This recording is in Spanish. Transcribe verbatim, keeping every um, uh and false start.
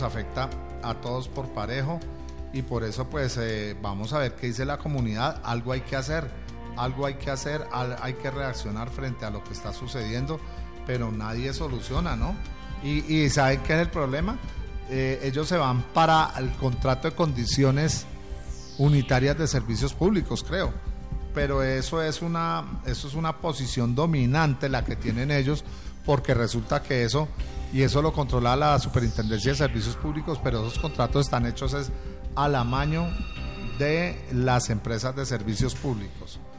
afecta a todos por parejo y por eso pues eh, vamos a ver qué dice la comunidad. Algo hay que hacer, algo hay que hacer, al, hay que reaccionar frente a lo que está sucediendo, pero nadie soluciona, ¿no? Y, y ¿saben qué es el problema? Eh, ellos se van para el contrato de condiciones unitarias de servicios públicos, creo, pero eso es una, eso es una posición dominante la que tienen ellos, porque resulta que eso, y eso lo controla la Superintendencia de Servicios Públicos, pero esos contratos están hechos es al amaño de las empresas de servicios públicos.